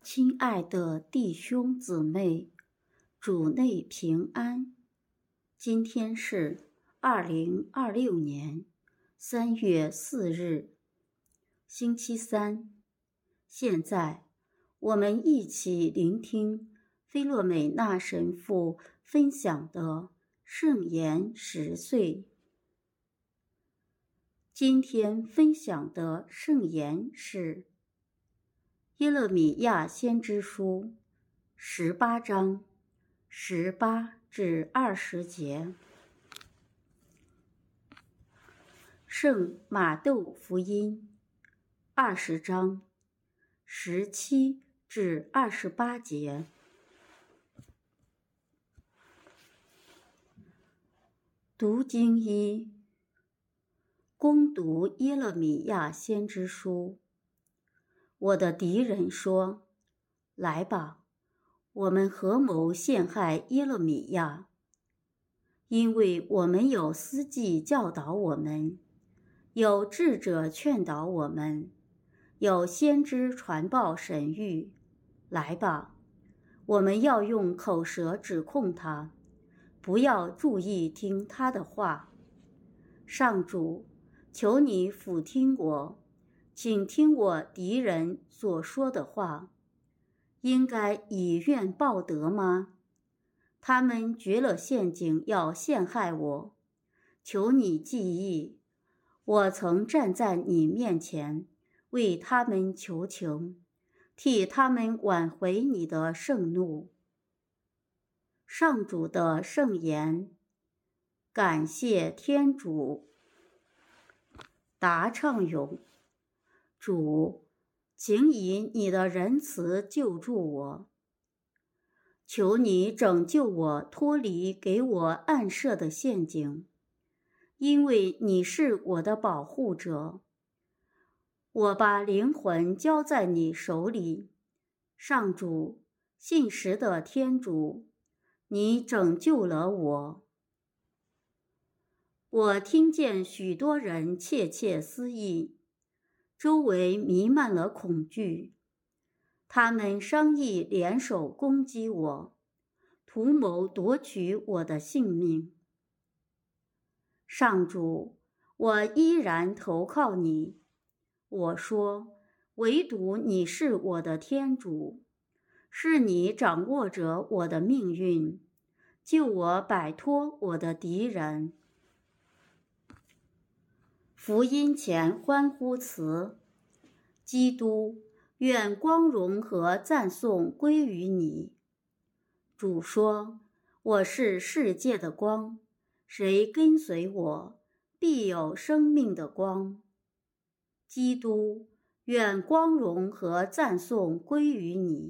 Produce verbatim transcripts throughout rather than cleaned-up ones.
亲爱的弟兄姊妹，主内平安。今天是二零二六年三月四日，星期三。现在我们一起聆听菲洛美娜神父分享的圣言十岁。今天分享的圣言是耶勒米亚先知书十八章十八至二十节，圣马窦福音二十章十七至二十八节。读经一，攻读耶勒米亚先知书。我的敌人说：来吧，我们合谋陷害耶勒米亚，因为我们有司祭教导我们，有智者劝导我们，有先知传报神谕。来吧，我们要用口舌指控他，不要注意听他的话。上主，求你俯听我，请听我敌人所说的话。应该以怨报德吗？他们掘了陷阱要陷害我。求你记忆，我曾站在你面前，为他们求情，替他们挽回你的盛怒。上主的圣言。感谢天主。答唱咏。主，请以你的仁慈救助我，求你拯救我脱离给我暗设的陷阱，因为你是我的保护者。我把灵魂交在你手里，上主，信实的天主，你拯救了我。我听见许多人窃窃私议，周围弥漫了恐惧，他们商议联手攻击我，图谋夺取我的性命。上主，我依然投靠你。我说，唯独你是我的天主，是你掌握着我的命运，救我摆脱我的敌人。福音前欢呼词：基督，愿光荣和赞颂归于你。主说，我是世界的光，谁跟随我，必有生命的光。基督，愿光荣和赞颂归于你。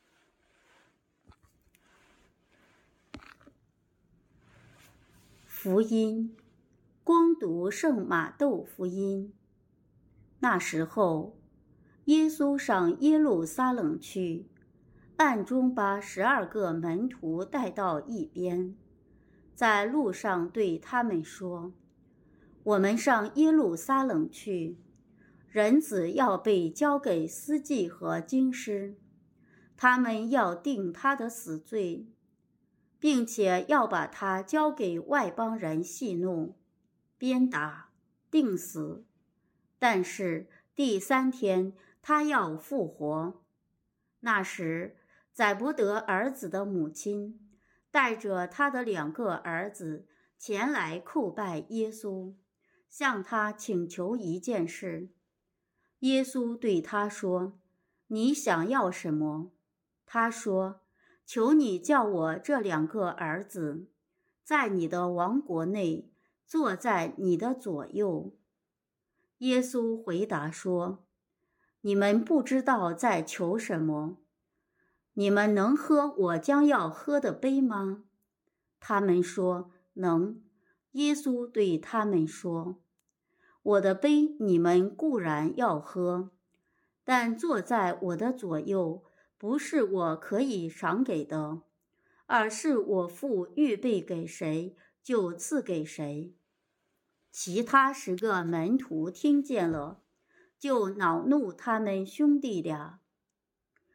福音，攻读圣马窦福音。那时候，耶稣上耶路撒冷去，暗中把十二个门徒带到一边，在路上对他们说：我们上耶路撒冷去，人子要被交给司祭和经师，他们要定他的死罪，并且要把他交给外邦人戏弄、鞭打、钉死。但是第三天他要复活。那时，载伯德儿子的母亲带着他的两个儿子前来叩拜耶稣，向他请求一件事。耶稣对他说：你想要什么？他说：求你叫我这两个儿子，在你的王国内坐在你的左右。耶稣回答说：你们不知道在求什么。你们能喝我将要喝的杯吗？他们说能。耶稣对他们说：我的杯你们固然要喝，但坐在我的左右，不是我可以赏给的，而是我父预备给谁，就赐给谁。其他十个门徒听见了，就恼怒他们兄弟俩。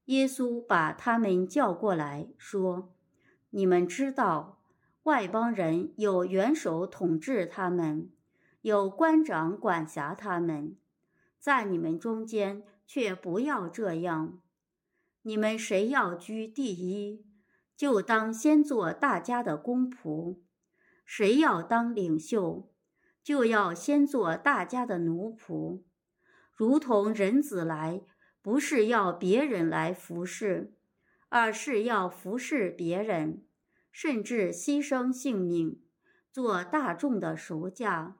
耶稣把他们叫过来，说：你们知道，外邦人有元首统治他们，有官长管辖他们，在你们中间却不要这样。你们谁要居第一，就当先做大家的公仆；谁要当领袖，就要先做大家的奴仆。如同人子来，不是要别人来服侍，而是要服侍别人，甚至牺牲性命，做大众的赎价。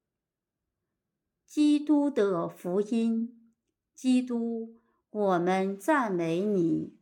基督的福音。基督，我们赞美你。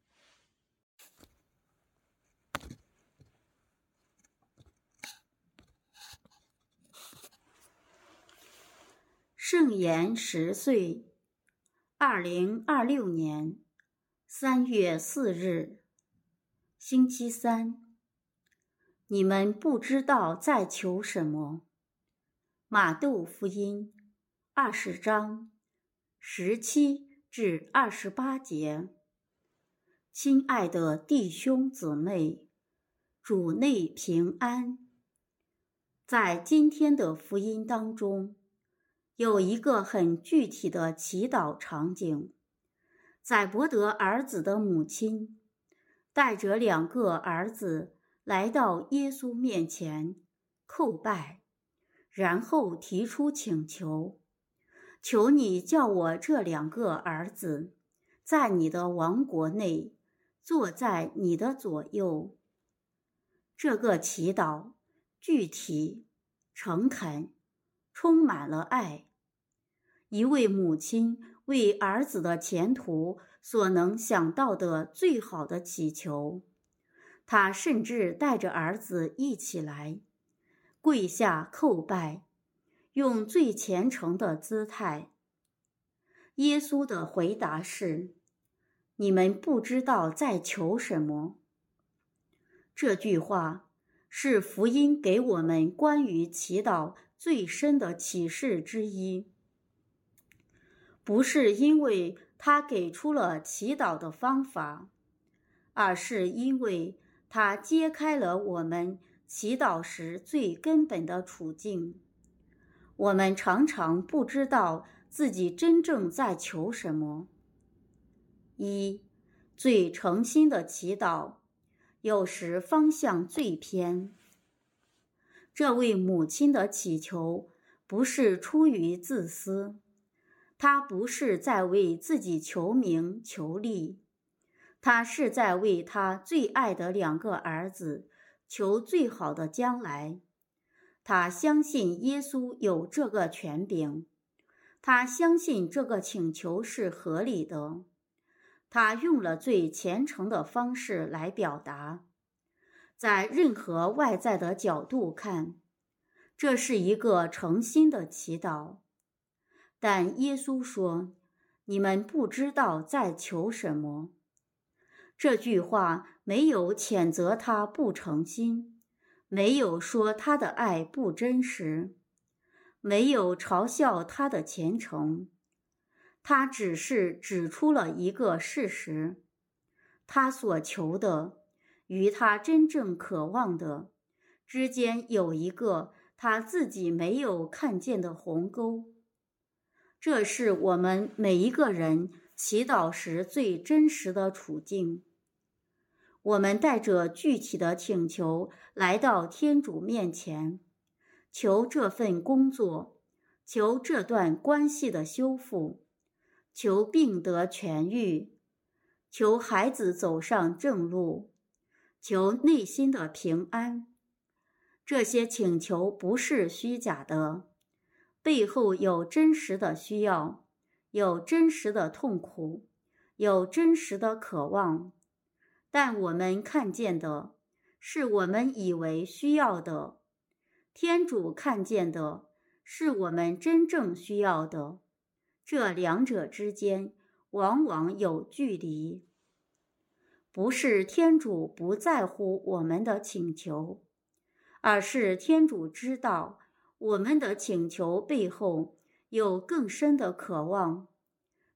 圣言十岁，二零二六年三月四日，星期三。你们不知道在求什么。马窦福音二十章十七至二十八节。亲爱的弟兄姊妹，主内平安。在今天的福音当中，有一个很具体的祈祷场景。载伯德儿子的母亲带着两个儿子来到耶稣面前叩拜，然后提出请求：求你叫我这两个儿子在你的王国内坐在你的左右。这个祈祷具体、诚恳，充满了爱。一位母亲为儿子的前途所能想到的最好的祈求，她甚至带着儿子一起来，跪下叩拜，用最虔诚的姿态。耶稣的回答是：你们不知道在求什么。这句话是福音给我们关于祈祷最深的启示之一。不是因为他给出了祈祷的方法，而是因为他揭开了我们祈祷时最根本的处境。我们常常不知道自己真正在求什么。一，最诚心的祈祷，有时方向最偏。这位母亲的祈求不是出于自私，她不是在为自己求名求利，她是在为她最爱的两个儿子求最好的将来。她相信耶稣有这个权柄，她相信这个请求是合理的，她用了最虔诚的方式来表达。在任何外在的角度看，这是一个诚心的祈祷。但耶稣说：你们不知道在求什么。这句话没有谴责他不诚心，没有说他的爱不真实，没有嘲笑他的虔诚，他只是指出了一个事实：他所求的与他真正渴望的之间有一个他自己没有看见的鸿沟。这是我们每一个人祈祷时最真实的处境。我们带着具体的请求来到天主面前，求这份工作，求这段关系的修复，求病得痊愈，求孩子走上正路，求内心的平安。这些请求不是虚假的，背后有真实的需要，有真实的痛苦，有真实的渴望。但我们看见的是我们以为需要的，天主看见的是我们真正需要的，这两者之间往往有距离。不是天主不在乎我们的请求，而是天主知道我们的请求背后有更深的渴望，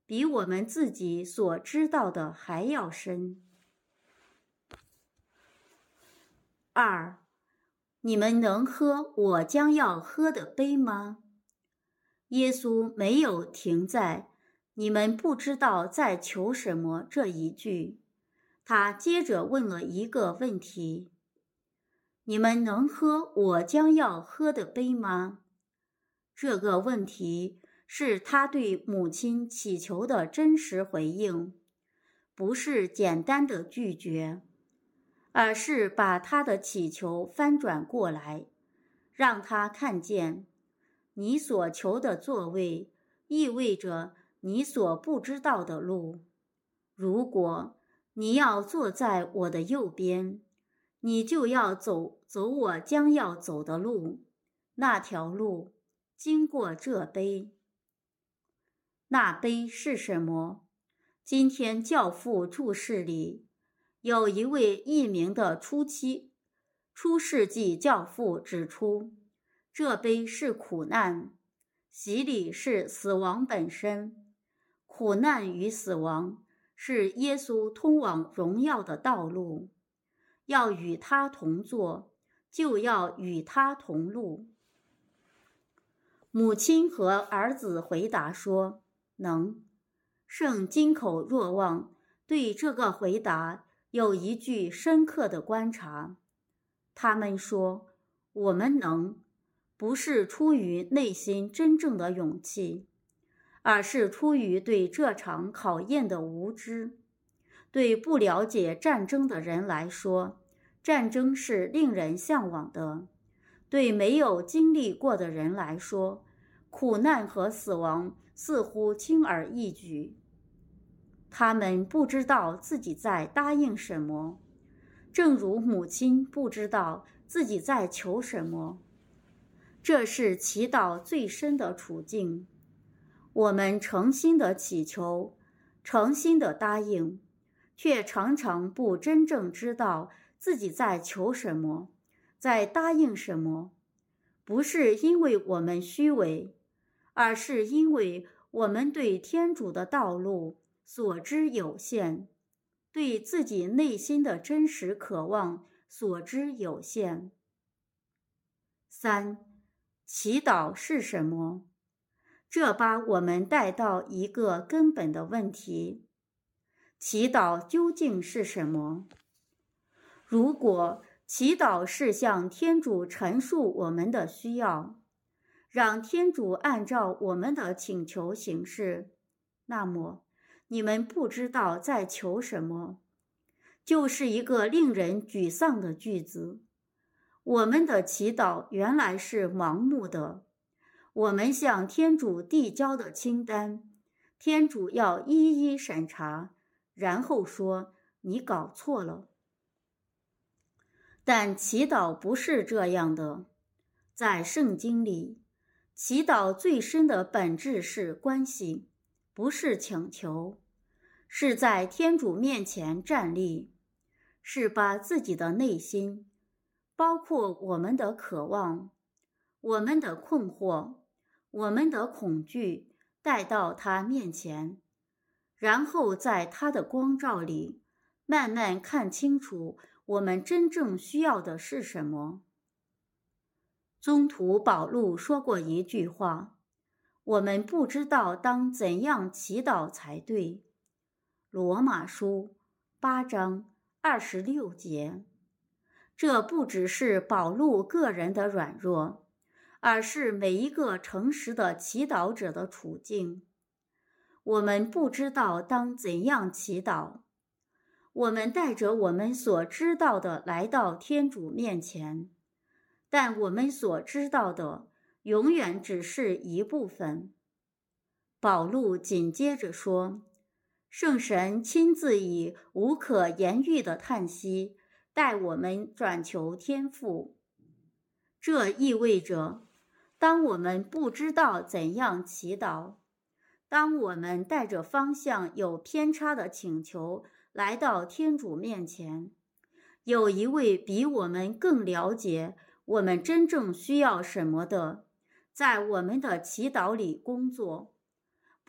比我们自己所知道的还要深。二，你们能喝我将要喝的杯吗？耶稣没有停在你们不知道在求什么这一句，他接着问了一个问题：你们能喝我将要喝的杯吗？这个问题是他对母亲祈求的真实回应，不是简单的拒绝，而是把他的祈求翻转过来，让他看见你所求的座位意味着你所不知道的路。如果你要坐在我的右边，你就要走走我将要走的路，那条路经过这杯。那杯是什么？今天教父注释里有一位译名的初期初世纪教父指出，这杯是苦难，洗礼是死亡本身，苦难与死亡是耶稣通往荣耀的道路，要与他同坐，就要与他同路。母亲和儿子回答说，能。圣金口若望对这个回答有一句深刻的观察，他们说，我们能，不是出于内心真正的勇气，而是出于对这场考验的无知。对不了解战争的人来说，战争是令人向往的；对没有经历过的人来说，苦难和死亡似乎轻而易举。他们不知道自己在答应什么，正如母亲不知道自己在求什么。这是祈祷最深的处境。我们诚心的祈求，诚心的答应，却常常不真正知道自己在求什么，在答应什么。不是因为我们虚伪，而是因为我们对天主的道路所知有限，对自己内心的真实渴望所知有限。三，祈祷是什么？这把我们带到一个根本的问题：祈祷究竟是什么？如果祈祷是向天主陈述我们的需要，让天主按照我们的请求行事，那么你们不知道在求什么，就是一个令人沮丧的句子。我们的祈祷原来是盲目的，我们向天主递交的清单，天主要一一审查，然后说你搞错了。但祈祷不是这样的。在圣经里，祈祷最深的本质是关系，不是请求，是在天主面前站立，是把自己的内心，包括我们的渴望、我们的困惑、我们的恐惧，带到他面前，然后在他的光照里，慢慢看清楚我们真正需要的是什么。宗徒保禄说过一句话，我们不知道当怎样祈祷才对。罗马书八章二十六节。这不只是保禄个人的软弱，而是每一个诚实的祈祷者的处境。我们不知道当怎样祈祷，我们带着我们所知道的来到天主面前，但我们所知道的永远只是一部分。保禄紧接着说，圣神亲自以无可言喻的叹息带我们转求天父。这意味着，当我们不知道怎样祈祷，当我们带着方向有偏差的请求来到天主面前，有一位比我们更了解我们真正需要什么的，在我们的祈祷里工作，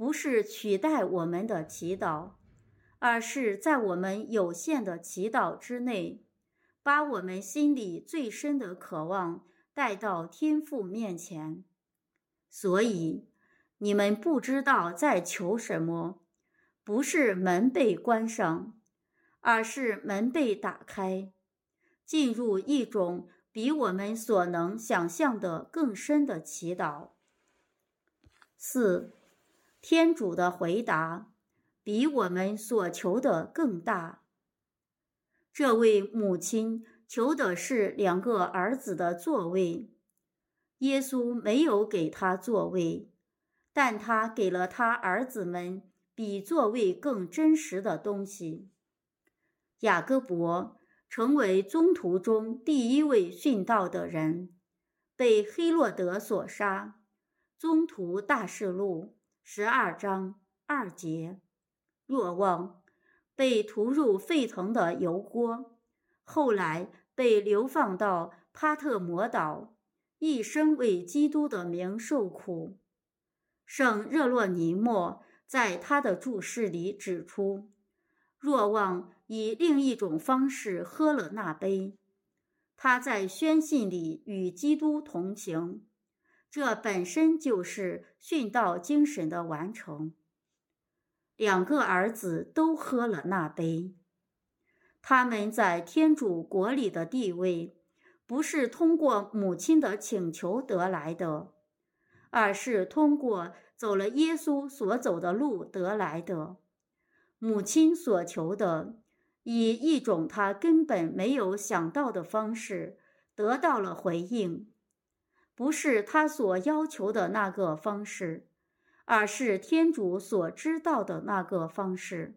不是取代我们的祈祷，而是在我们有限的祈祷之内，把我们心里最深的渴望带到天父面前。所以，你们不知道在求什么，不是门被关上，而是门被打开，进入一种比我们所能想象的更深的祈祷。四，天主的回答比我们所求的更大。这位母亲求的是两个儿子的座位，耶稣没有给他座位，但他给了他儿子们比座位更真实的东西。雅各伯成为宗徒中第一位殉道的人，被黑落德所杀。宗徒大事录十二章二节。若望被屠入沸腾的油锅，后来被流放到帕特摩岛，一生为基督的名受苦。圣热洛尼莫在他的注释里指出，若望以另一种方式喝了那杯，他在宣信里与基督同行，这本身就是殉道精神的完成。两个儿子都喝了那杯，他们在天主国里的地位，不是通过母亲的请求得来的，而是通过走了耶稣所走的路得来的。母亲所求的，以一种他根本没有想到的方式得到了回应，不是他所要求的那个方式，而是天主所知道的那个方式。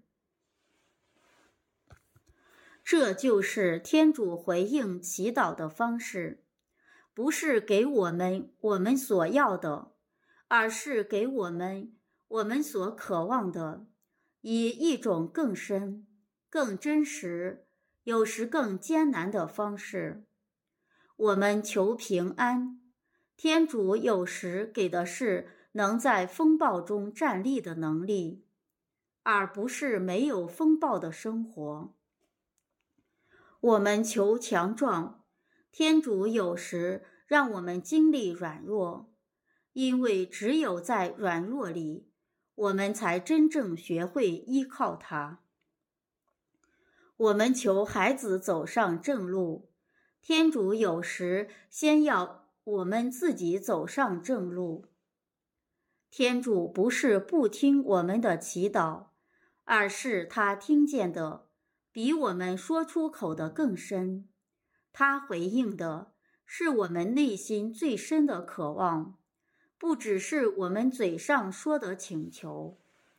这就是天主回应祈祷的方式，不是给我们我们所要的，而是给我们我们所渴望的，以一种更深、更真实，有时更艰难的方式。我们求平安，天主有时给的是能在风暴中站立的能力，而不是没有风暴的生活。我们求强壮，天主有时让我们经历软弱，因为只有在软弱里，我们才真正学会依靠他。我们求孩子走上正路，天主有时先要我们自己走上正路。天主不是不听我们的祈祷，而是他听见的比我们说出口的更深，他回应的是我们内心最深的渴望，不只是我们嘴上说的请求。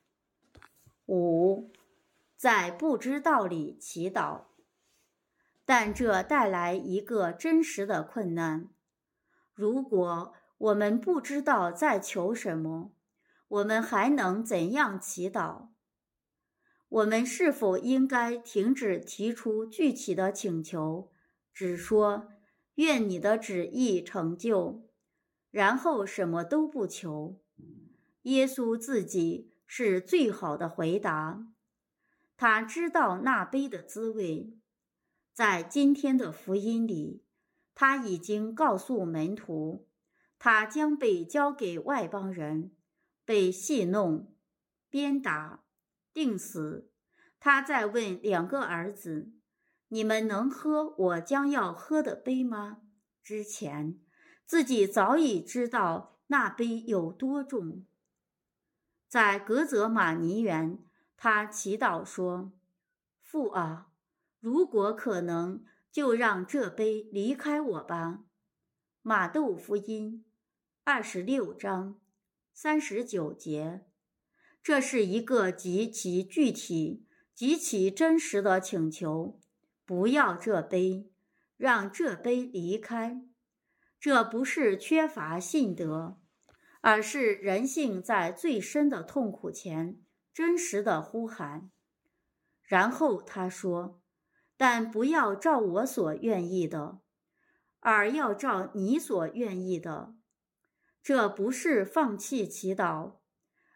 五，在不知道里祈祷，但这带来一个真实的困难。如果我们不知道在求什么，我们还能怎样祈祷？我们是否应该停止提出具体的请求，只说愿你的旨意成就，然后什么都不求？耶稣自己是最好的回答，他知道那杯的滋味。在今天的福音里，他已经告诉门徒，他将被交给外邦人，被戏弄、鞭打、定死。他在问两个儿子，你们能喝我将要喝的杯吗？之前自己早已知道那杯有多重。在格泽马尼园，他祈祷说，父啊，如果可能，就让这杯离开我吧。马窦福音二十六章三十九节。这是一个极其具体、极其真实的请求，不要这杯，让这杯离开。这不是缺乏信德，而是人性在最深的痛苦前真实的呼喊。然后他说，但不要照我所愿意的，而要照你所愿意的。这不是放弃祈祷，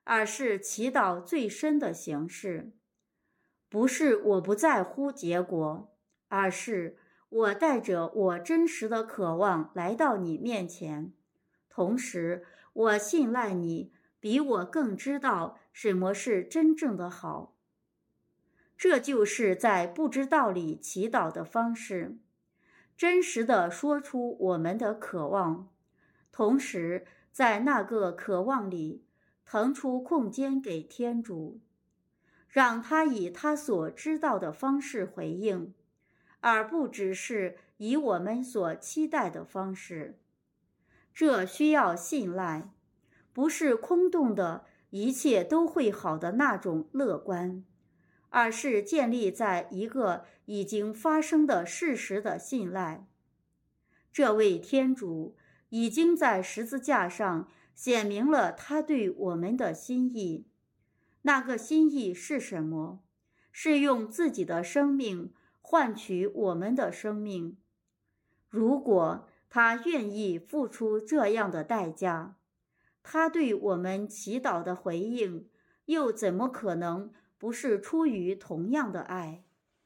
而是祈祷最深的形式。不是我不在乎结果，而是我带着我真实的渴望来到你面前，同时我信赖你比我更知道什么是真正的好。这就是在不知道里祈祷的方式，真实地说出我们的渴望，同时在那个渴望里腾出空间给天主，让他以他所知道的方式回应，而不只是以我们所期待的方式。这需要信赖，不是空洞的一切都会好的那种乐观，而是建立在一个已经发生的事实的信赖。这位天主已经在十字架上显明了他对我们的心意。那个心意是什么？是用自己的生命换取我们的生命。如果他愿意付出这样的代价，他对我们祈祷的回应又怎么可能不是出于同样的爱？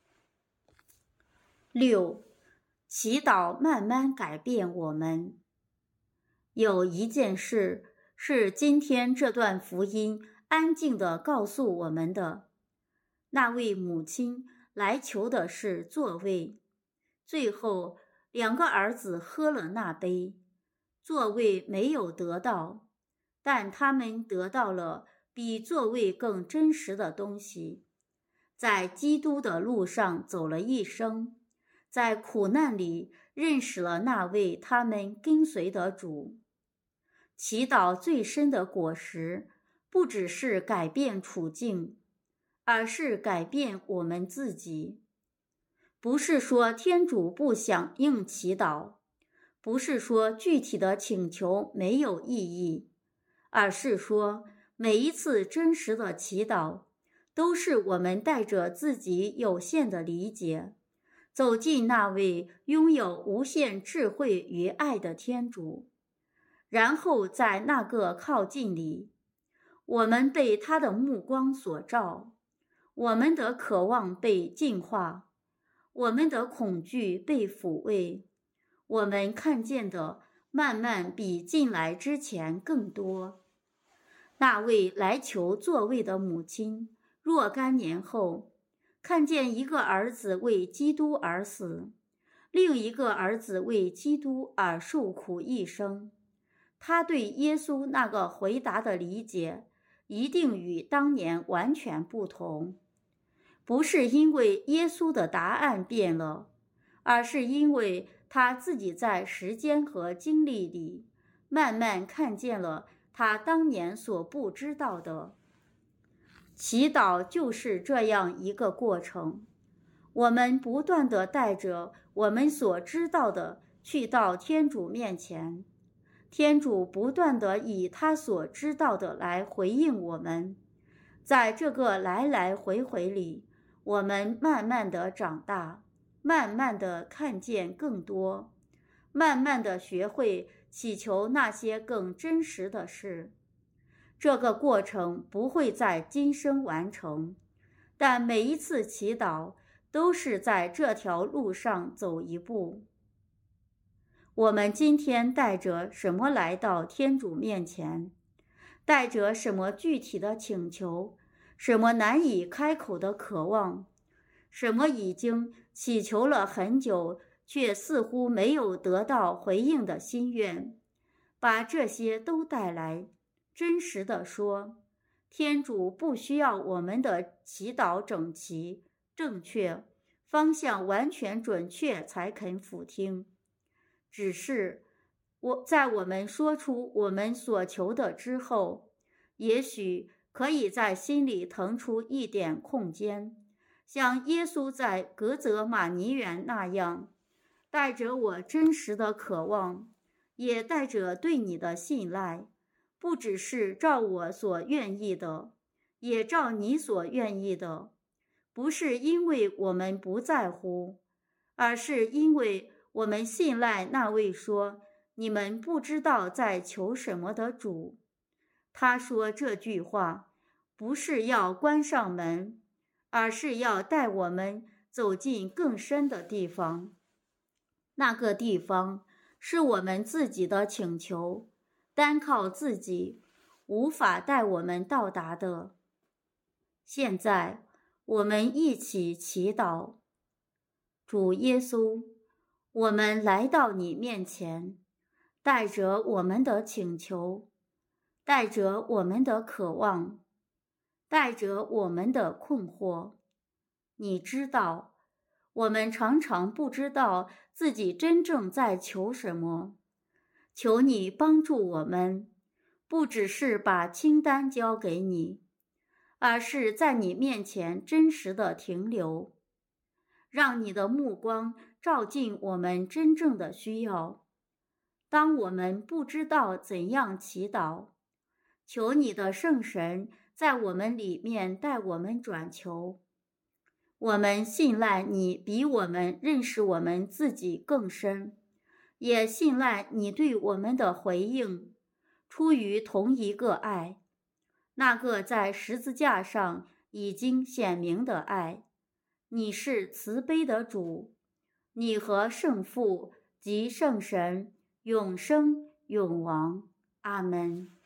六，祈祷慢慢改变我们。有一件事是今天这段福音安静地告诉我们的，那位母亲来求的是座位，最后两个儿子喝了那杯，座位没有得到，但他们得到了比座位更真实的东西，在基督的路上走了一生，在苦难里认识了那位他们跟随的主。祈祷最深的果实，不只是改变处境，而是改变我们自己。不是说天主不响应祈祷，不是说具体的请求没有意义，而是说每一次真实的祈祷，都是我们带着自己有限的理解，走进那位拥有无限智慧与爱的天主，然后在那个靠近里，我们被他的目光所照，我们的渴望被净化，我们的恐惧被抚慰，我们看见的慢慢比进来之前更多。那位来求座位的母亲，若干年后，看见一个儿子为基督而死，另一个儿子为基督而受苦一生，他对耶稣那个回答的理解，一定与当年完全不同。不是因为耶稣的答案变了，而是因为他自己在时间和经历里，慢慢看见了他当年所不知道的。祈祷就是这样一个过程，我们不断地带着我们所知道的去到天主面前，天主不断地以他所知道的来回应我们。在这个来来回回里，我们慢慢地长大，慢慢地看见更多，慢慢地学会祈求那些更真实的事。这个过程不会在今生完成，但每一次祈祷都是在这条路上走一步。我们今天带着什么来到天主面前？带着什么具体的请求？什么难以开口的渴望？什么已经祈求了很久却似乎没有得到回应的心愿？把这些都带来，真实地说，天主不需要我们的祈祷整齐、正确，方向完全准确才肯俯听。只是我在我们说出我们所求的之后，也许可以在心里腾出一点空间，像耶稣在革责马尼园那样，带着我真实的渴望，也带着对你的信赖，不只是照我所愿意的，也照你所愿意的。不是因为我们不在乎，而是因为我们信赖那位说你们不知道在求什么的主。 他说这句话，不是要关上门，而是要带我们走进更深的地方。那个地方是我们自己的请求，单靠自己无法带我们到达的。现在我们一起祈祷。主耶稣，我们来到你面前，带着我们的请求，带着我们的渴望，带着我们的困惑。你知道，我们常常不知道自己真正在求什么。求你帮助我们，不只是把清单交给你，而是在你面前真实的停留，让你的目光照进我们真正的需要。当我们不知道怎样祈祷，求你的圣神在我们里面带我们转求。我们信赖你比我们认识我们自己更深，也信赖你对我们的回应，出于同一个爱，那个在十字架上已经显明的爱。你是慈悲的主，你和圣父及圣神永生永王。阿们。